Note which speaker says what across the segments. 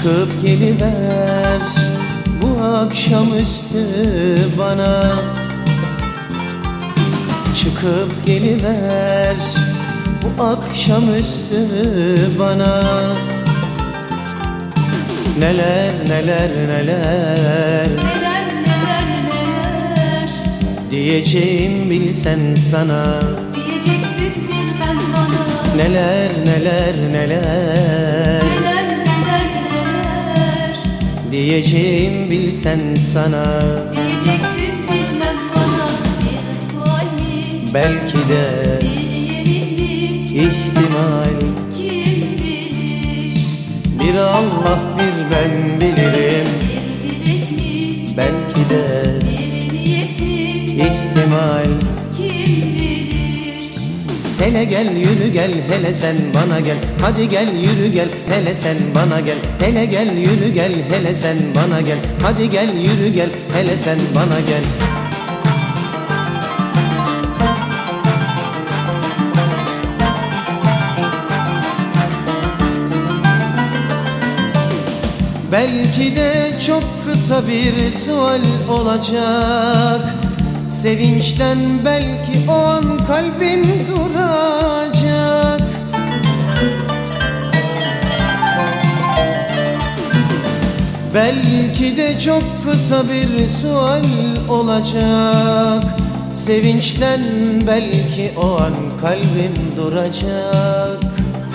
Speaker 1: Çıkıp geliver bu akşamüstü bana. Çıkıp geliver bu akşamüstü bana. Neler neler neler,
Speaker 2: neler neler neler
Speaker 1: diyeceğim bilsen sana.
Speaker 2: diyeceksin bilmem bana.
Speaker 1: Neler neler neler,
Speaker 2: Neler neler neler
Speaker 1: diyeceğim bilsen sana.
Speaker 2: diyeceksin bilmem bana. Bir sual mi,
Speaker 1: Belki de
Speaker 2: bir yemin mi,
Speaker 1: ihtimal,
Speaker 2: kim bilir?
Speaker 1: bir Allah bir ben bilirim.
Speaker 2: Bir dilek mi,
Speaker 1: Belki de
Speaker 2: bir niyet mi,
Speaker 1: ihtimal.
Speaker 2: kim bilir?
Speaker 1: Hele gel yürü gel, hele sen bana gel. Hadi gel yürü gel, hele sen bana gel. Hele gel yürü gel, hele sen bana gel. Hadi gel yürü gel, hele sen bana gel. Belki de çok kısa bir sual olacak. Sevinçten belki o an kalbim duracak. Belki de çok kısa bir sual olacak. Sevinçten belki o an kalbim duracak.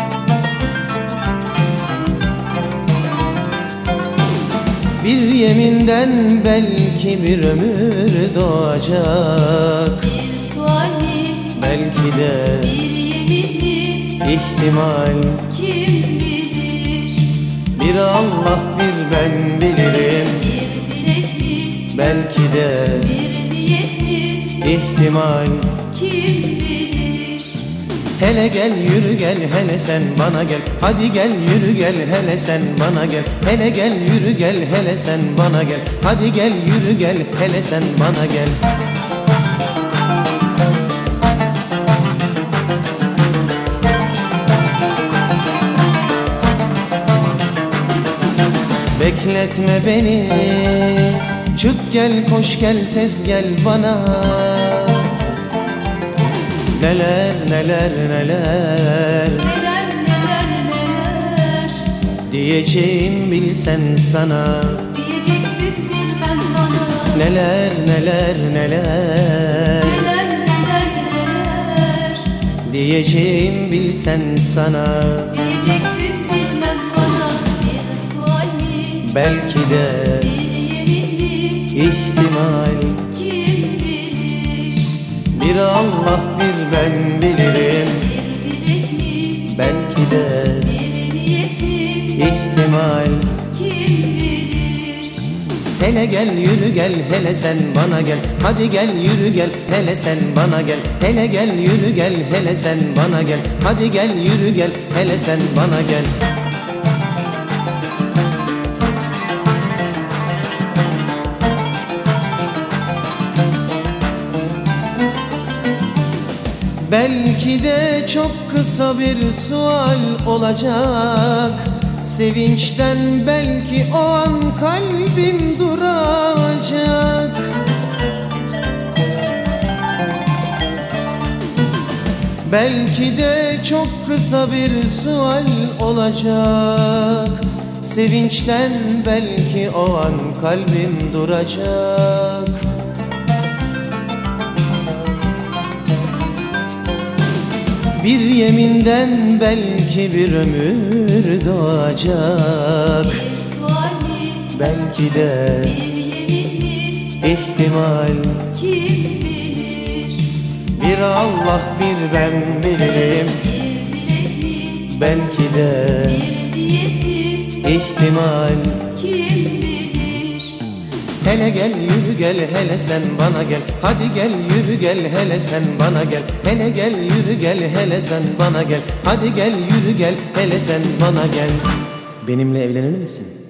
Speaker 1: Bir yeminden belki bir ömür doğacak.
Speaker 2: Bir sual mi,
Speaker 1: Belki de
Speaker 2: bir yemin mi,
Speaker 1: ihtimal,
Speaker 2: kim bilir?
Speaker 1: bir Allah bir ben bilirim.
Speaker 2: Bir dilek mi,
Speaker 1: Belki de
Speaker 2: bir niyet mi,
Speaker 1: ihtimal.
Speaker 2: kim bilir?
Speaker 1: Hele gel yürü gel, hele sen bana gel. Hadi gel yürü gel, hele sen bana gel. Hele gel yürü gel, hele sen bana gel. Hadi gel yürü gel, hele sen bana gel. Bekletme beni, çık gel koş gel tez gel bana. Neler neler neler,
Speaker 2: Neler neler neler
Speaker 1: diyeceğim bilsen sana.
Speaker 2: diyeceksin bilmem bana.
Speaker 1: Neler neler neler,
Speaker 2: Neler neler neler
Speaker 1: diyeceğim bilsen sana.
Speaker 2: diyeceksin bilmem bana. Bir sual mi,
Speaker 1: Belki de
Speaker 2: bir yemin mi,
Speaker 1: ihtimal,
Speaker 2: kim bilir?
Speaker 1: bir Allah bir ben bilirim.
Speaker 2: Bir dilek mi,
Speaker 1: Belki de
Speaker 2: bir niyet mi,
Speaker 1: ihtimal.
Speaker 2: kim bilir?
Speaker 1: Hele gel yürü gel, hele sen bana gel. Hadi gel yürü gel, hele sen bana gel. Hele gel yürü gel, hele sen bana gel. Hadi gel yürü gel, hele sen bana gel. Belki de çok kısa bir sual olacak. Sevinçten belki o an kalbim duracak. Belki de çok kısa bir sual olacak. Sevinçten belki o an kalbim duracak. Bir yeminden belki bir ömür doğacak.
Speaker 2: Bir sual mi,
Speaker 1: Belki de
Speaker 2: bir yemin mi,
Speaker 1: ihtimal,
Speaker 2: kim bilir?
Speaker 1: bir Allah bir ben bilirim.
Speaker 2: Bir dilek mi,
Speaker 1: Belki de
Speaker 2: bir niyet mi,
Speaker 1: ihtimal.
Speaker 2: kim bilir?
Speaker 1: Hele gel yürü gel, hele sen bana gel. Hadi gel yürü gel, hele sen bana gel. Hele gel yürü gel, hele sen bana gel. Hadi gel yürü gel, hele sen bana gel. Benimle evlenir misin?